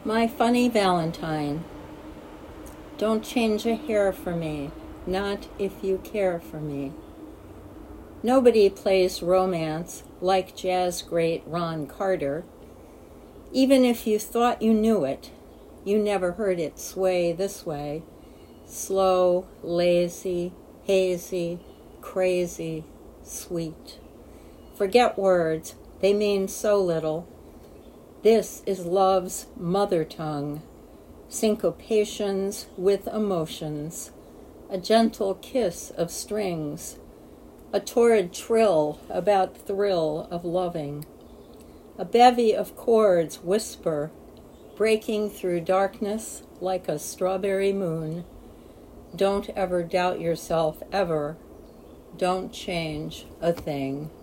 My funny Valentine, don't change a hair for me, not if you care for me. Nobody plays romance like jazz great Ron Carter. Even if you thought you knew it, you never heard it sway this way. Slow, lazy, hazy, crazy, sweet. Forget words, they mean so little. This is love's mother tongue. Syncopations with emotions. A gentle kiss of strings. A torrid trill about thrill of loving. A bevy of chords whisper, breaking through darkness like a strawberry moon. Don't ever doubt yourself, ever. Don't change a thing.